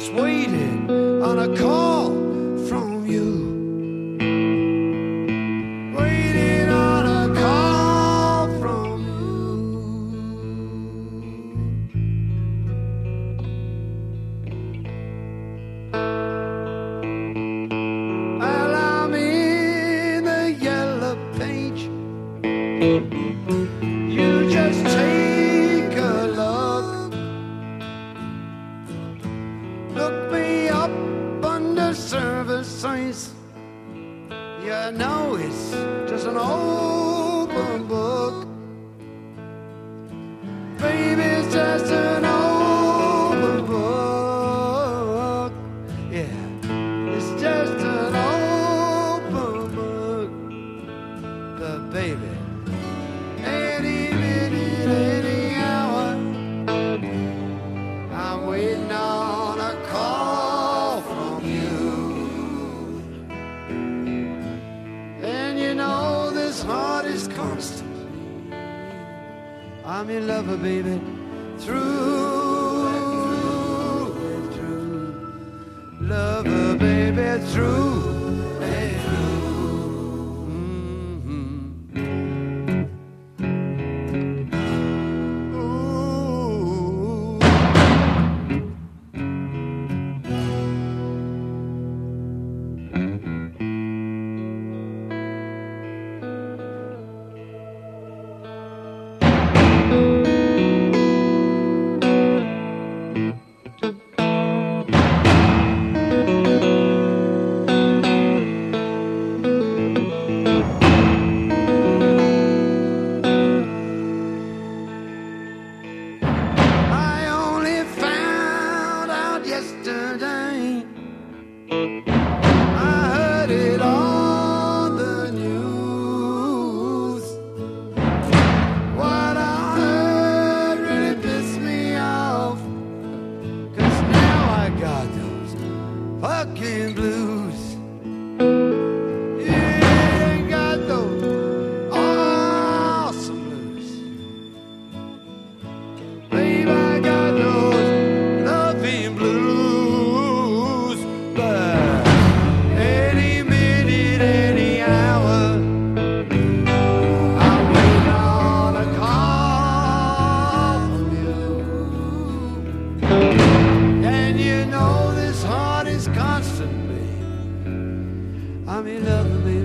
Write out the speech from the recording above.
just waiting on a call from you. Waiting on a call from you. Well, I'm in the yellow page. You just take a look. Look me up under services. You know it's just an open book. Baby, it's just an open book. Yeah, it's just an open book. But baby, any minute, any hour, I'm waiting on a call from you. And you know this heart is constant. I'm your lover, baby, through and through. Lover, baby, through and yesterday, I heard it on the news. What I heard really pissed me off, 'cause now I got those fucking blues. Yeah, ain't got those awesome blues. Babe, I got those loving blues, but any minute, any hour, I'm waiting on a call from you. And you know this heart is constantly, I'm in love with you.